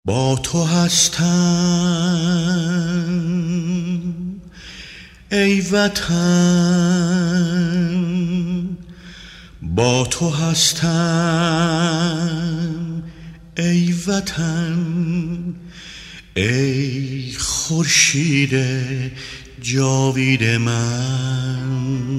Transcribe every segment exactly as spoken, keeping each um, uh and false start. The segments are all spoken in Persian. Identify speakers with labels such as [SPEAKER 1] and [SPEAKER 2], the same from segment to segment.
[SPEAKER 1] با تو هستم ای وطن، با تو هستم ای وطن، ای خورشید جاوید من.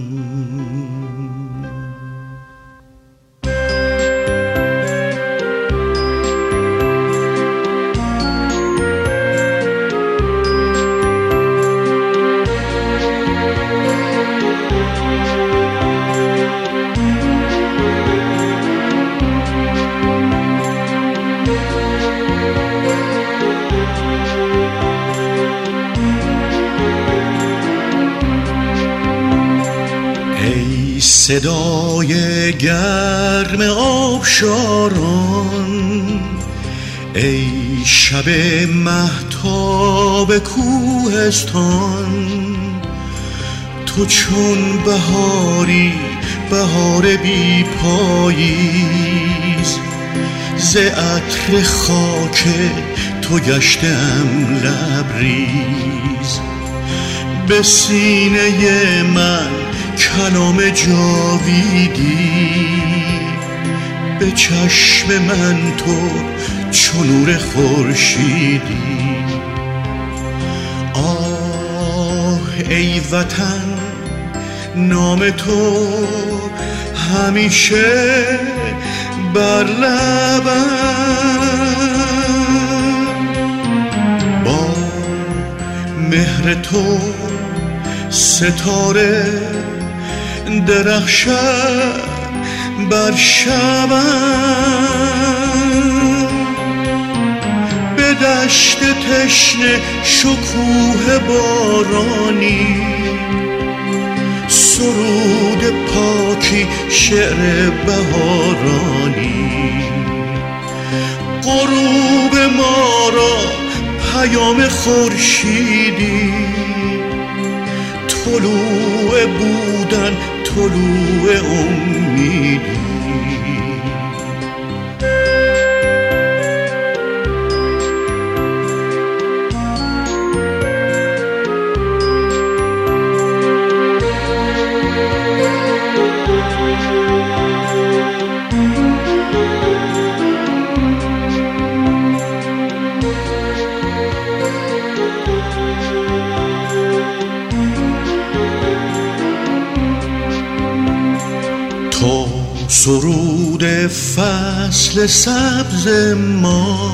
[SPEAKER 1] صدای گرم آبشاران، ای شب مهتاب کوهستان، تو چون بهاری بهار بی پاییز، ز عطر خاک تو گشتم لبریز. به سینه من کلام جاویدی، به چشم من تو چو نور خورشیدی. آه ای وطن، نام تو همیشه بر لبم، با مهر تو ستاره درخشد بر شبم. به دشت تشنه شکوه بارانی، سرود پاکی شعر بهارانی. غروب ما را پیام خورشیدی، طلوع بودن طلوع امیدی. تو سرود فصل سبز ما،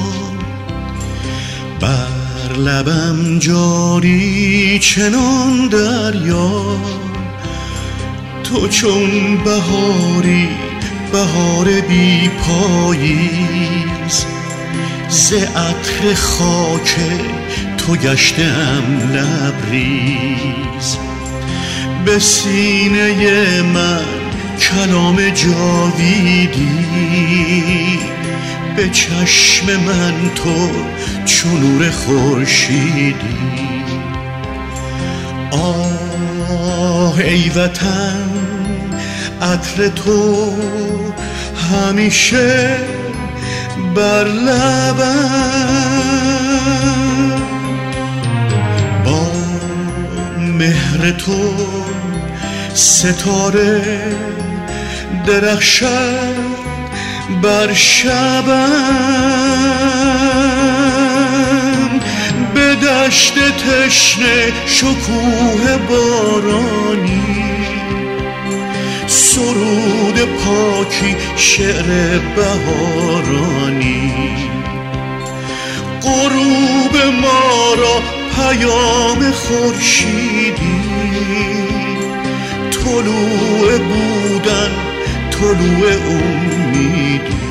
[SPEAKER 1] بر لبم جاری چنان دریا. تو چون بهاری بهار بی پاییز، ز عطر خاک تو گشتم لبریز. به سینه من کلام جاویدی، به چشم من تو چو نور خورشیدی. آه ای وطن، عطر تو همیشه بر لبم، با مهر تو ستاره درخشد بر شبم. به دشت تشنه شکوه بارانی، سرود پاکی شعر بهارانی. غروب ما را پیام خورشیدی، طلوع بودن طلوع امیدی.